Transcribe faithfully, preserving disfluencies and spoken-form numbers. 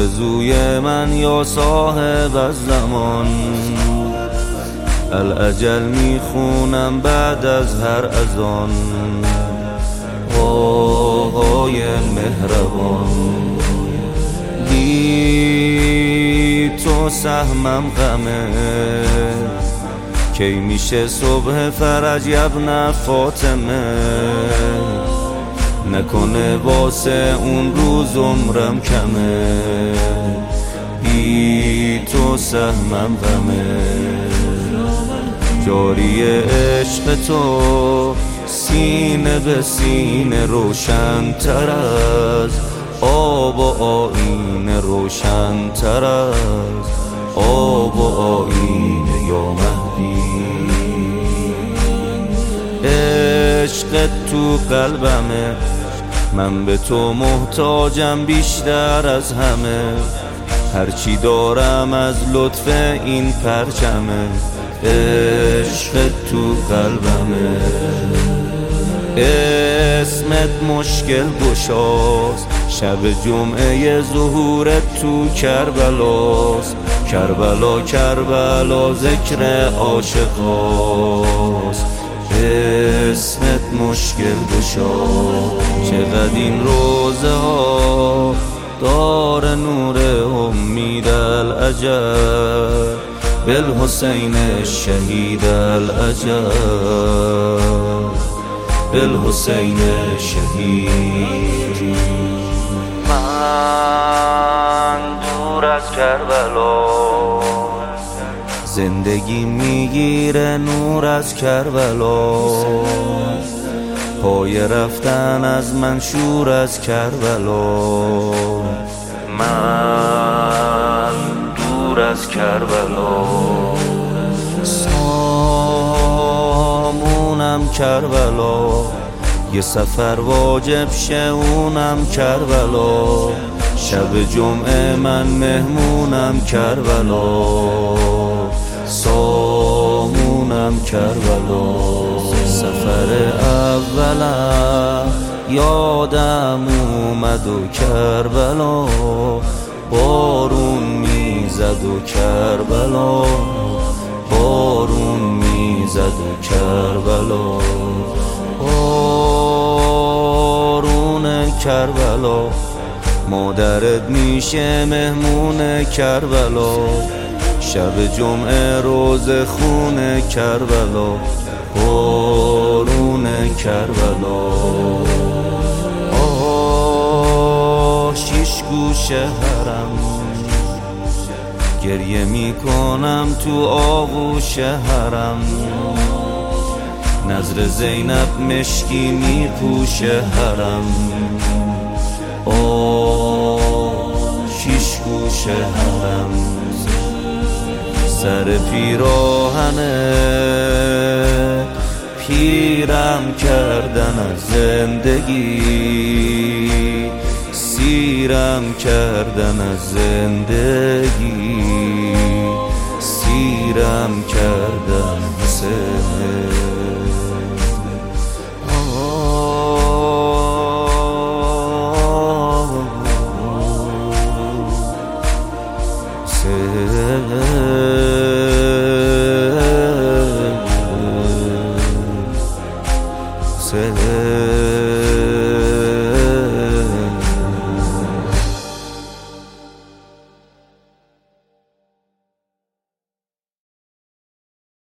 آرزوی من یا صاحب الزمان، الاجل میخونم بعد از هر اذان. آهای مهربان، بی تو سهمم غمه، کی میشه صبح فرج ابن فاطمه، نکنه واسه اون روز عمرم کمه، بی تو سهمم غمه. جاری عشق تو سینه به سینه روشن تر از آب و آینه، روشن تر از آب و آینه یا مهدی. عشق تو قلبمه، من به تو محتاجم بیشتر از همه، هرچی دارم از لطف این پرچمه. عشق تو قلبمه، اسمت مشکل گشاست، شب جمعه ظهورت تو کربلاست. کربلا کربلا ذکر عاشقاست، اسمت مشکل گشاست. چقدر این روزه ها دار نور امید الاجل، بالحسین الشهید الاجل، بالحسین الشهید. من دور از کربلا، زندگی میگیره نور از کربلا، پای رفتن از من شور از کربلا. من دور از کربلا، سامونم کربلا، یه سفر واجب شونم کربلا، شب جمعه من مهمونم کربلا، سامونم کربلا. سفر اولم یادم اومد و کربلا، بارون میزد و کربلا، بارون میزد و کربلا، بارون کربلا. مادرت میشه مهمون کربلا، شب جمعه روز خون کربلا، بارون کربلا. آه شیش گوشه حرم، گریه میکنم تو آغوش حرم، نظر زینب مشکی میپوشه حرم. آه شیش گوشه حرم، سر پیراهنه پیرم کردن از زندگی، سیرم کردن از زندگی، سیرم کردن حسین. Say